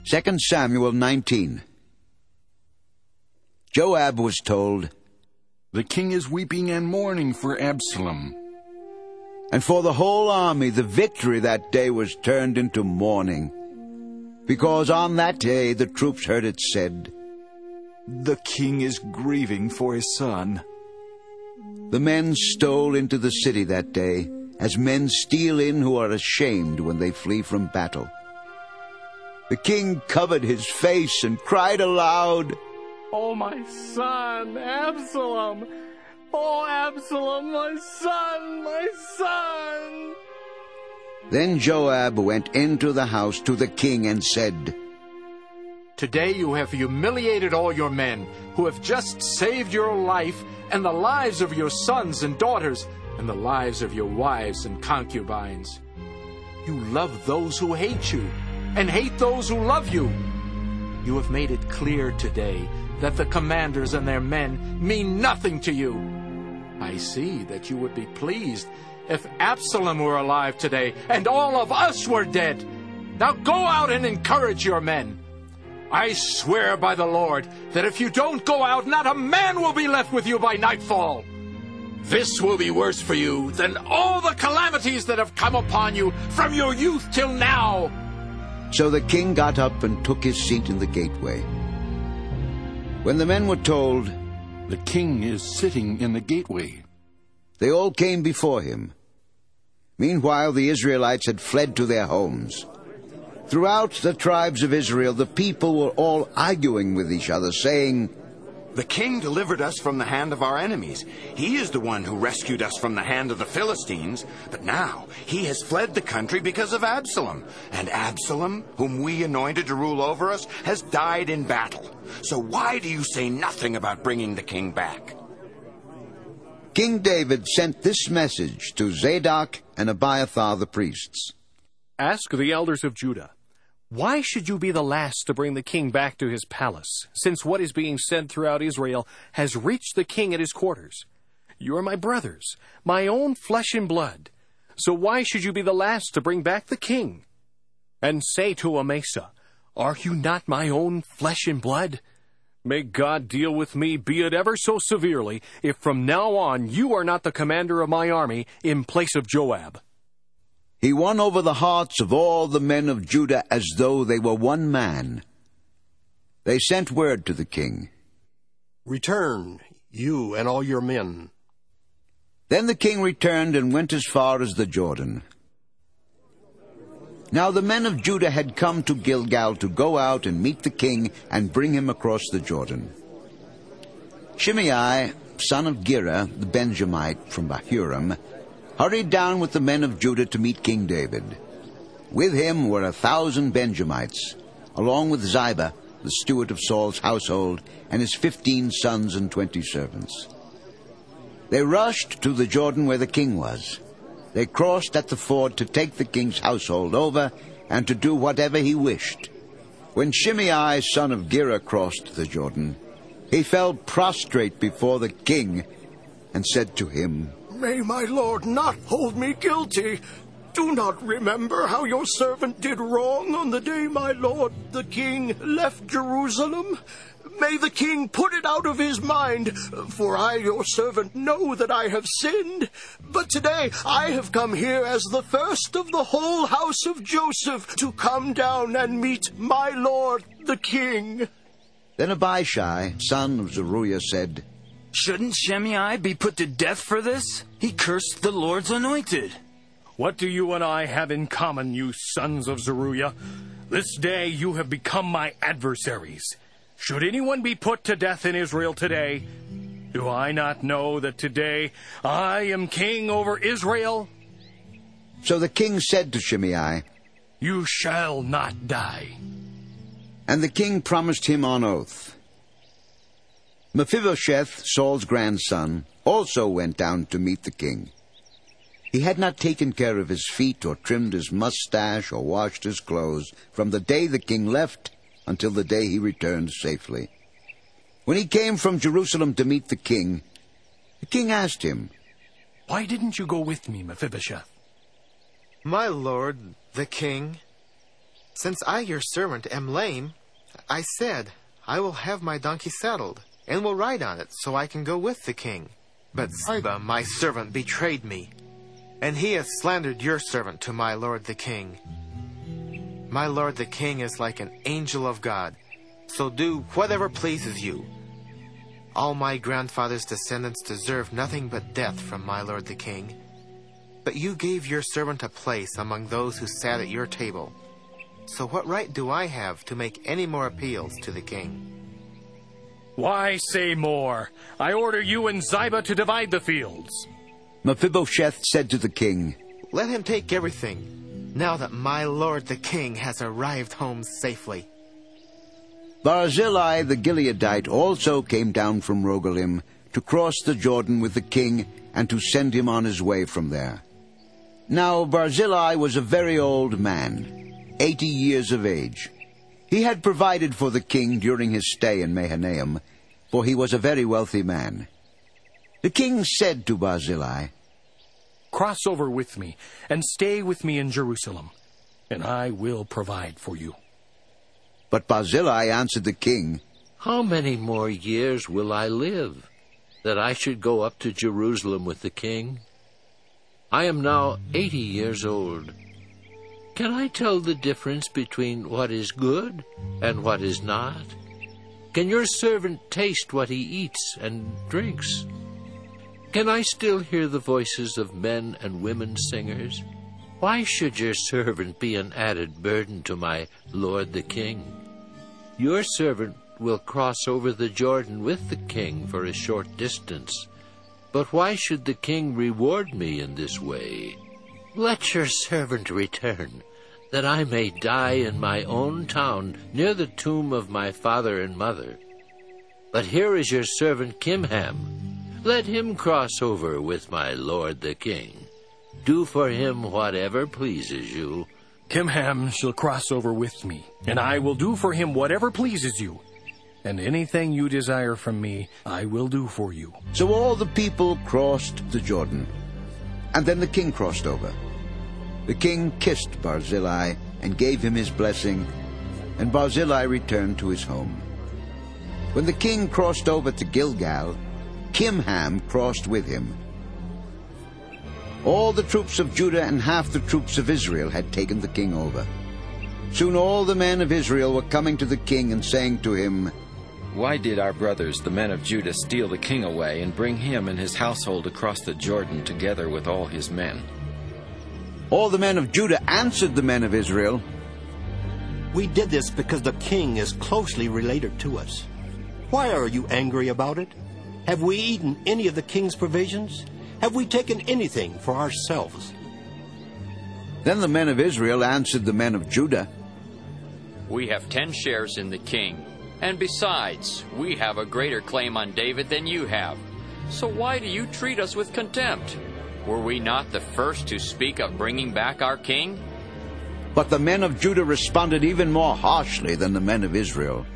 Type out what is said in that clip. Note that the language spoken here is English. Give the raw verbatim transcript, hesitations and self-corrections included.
Second Samuel nineteen. Joab was told, "The king is weeping and mourning for Absalom." And for the whole army the victory that day was turned into mourning, because on that day the troops heard it said, "The king is grieving for his son." The men stole into the city that day, as men steal in who are ashamed when they flee from battle. The king covered his face and cried aloud, "Oh, my son, Absalom! Oh, Absalom, my son, my son!" Then Joab went into the house to the king and said, "Today you have humiliated all your men, who have just saved your life and the lives of your sons and daughters and the lives of your wives and concubines. You love those who hate you and hate those who love you. You have made it clear today that the commanders and their men mean nothing to you. I see that you would be pleased if Absalom were alive today and all of us were dead. Now go out and encourage your men. I swear by the Lord that if you don't go out, not a man will be left with you by nightfall. This will be worse for you than all the calamities that have come upon you from your youth till now." So the king got up and took his seat in the gateway. When the men were told, "The king is sitting in the gateway," they all came before him. Meanwhile the Israelites had fled to their homes. Throughout the tribes of Israel, the people were all arguing with each other, saying, "The king delivered us from the hand of our enemies. He is the one who rescued us from the hand of the Philistines. But now he has fled the country because of Absalom. And Absalom, whom we anointed to rule over us, has died in battle. So why do you say nothing about bringing the king back?" King David sent this message to Zadok and Abiathar the priests. "Ask the elders of Judah, why should you be the last to bring the king back to his palace, since what is being said throughout Israel has reached the king at his quarters? You are my brothers, my own flesh and blood. So why should you be the last to bring back the king? And say to Amasa, are you not my own flesh and blood? May God deal with me, be it ever so severely, if from now on you are not the commander of my army in place of Joab." He won over the hearts of all the men of Judah as though they were one man. They sent word to the king, "Return, you and all your men." Then the king returned and went as far as the Jordan. Now the men of Judah had come to Gilgal to go out and meet the king and bring him across the Jordan. Shimei, son of Gera, the Benjamite from Bahurim, hurried down with the men of Judah to meet King David. With him were a thousand Benjamites, along with Ziba, the steward of Saul's household, and his fifteen sons and twenty servants. They rushed to the Jordan where the king was. They crossed at the ford to take the king's household over and to do whatever he wished. When Shimei, son of Gera, crossed the Jordan, he fell prostrate before the king and said to him, "May my lord not hold me guilty. Do not remember how your servant did wrong on the day my lord the king left Jerusalem. May the king put it out of his mind, for I, your servant, know that I have sinned. But today I have come here as the first of the whole house of Joseph to come down and meet my lord the king." Then Abishai, son of Zeruiah, said, "Shouldn't Shimei be put to death for this? He cursed the Lord's anointed." "What do you and I have in common, you sons of Zeruiah? This day you have become my adversaries. Should anyone be put to death in Israel today, do I not know that today I am king over Israel?" So the king said to Shimei, "You shall not die." And the king promised him on oath. Mephibosheth, Saul's grandson, also went down to meet the king. He had not taken care of his feet or trimmed his mustache or washed his clothes from the day the king left until the day he returned safely. When he came from Jerusalem to meet the king, the king asked him, "Why didn't you go with me, Mephibosheth?" "My lord, the king, Since I, your servant, am lame, I said, I will have my donkey saddled, and will ride on it, so I can go with the king. But Ziba, my servant, betrayed me, and he has slandered your servant to my lord the king. My lord the king is like an angel of God, so do whatever pleases you. All my grandfather's descendants deserve nothing but death from my lord the king. But you gave your servant a place among those who sat at your table. So what right do I have to make any more appeals to the king? Why say more? I order you and Ziba to divide the fields. Mephibosheth said to the king, Let him take everything, now that my lord the king has arrived home safely. Barzillai the Gileadite also came down from Rogelim to cross the Jordan with the king and to send him on his way from there. Now Barzillai was a very old man, eighty years of age. He had provided for the king during his stay in Mahanaim, for he was a very wealthy man. The king said to Barzillai, Cross over with me and stay with me in Jerusalem, and I will provide for you. But Barzillai answered the king, How many more years will I live, that I should go up to Jerusalem with the king? I am now eighty years old. Can I tell the difference between what is good and what is not? Can your servant taste what he eats and drinks? Can I still hear the voices of men and women singers? Why should your servant be an added burden to my lord the king? Your servant will cross over the Jordan with the king for a short distance. But why should the king reward me in this way? Let your servant return, that I may die in my own town near the tomb of my father and mother. But here is your servant Kimham. Let him cross over with my lord the king. Do for him whatever pleases you. Kimham shall cross over with me, and I will do for him whatever pleases you. And anything you desire from me, I will do for you. So all the people crossed the Jordan, and then the king crossed over. The king kissed Barzillai and gave him his blessing, and Barzillai returned to his home. When the king crossed over to Gilgal, Kimham crossed with him. All the troops of Judah and half the troops of Israel had taken the king over. Soon all the men of Israel were coming to the king and saying to him, Why did our brothers, the men of Judah, steal the king away and bring him and his household across the Jordan together with all his men? All the men of Judah answered the men of Israel, We did this because the king is closely related to us. Why are you angry about it? Have we eaten any of the king's provisions? Have we taken anything for ourselves? Then the men of Israel answered the men of Judah, We have ten shares in the king, and besides, we have a greater claim on David than you have. So why do you treat us with contempt? Were we not the first to speak of bringing back our king? But the men of Judah responded even more harshly than the men of Israel.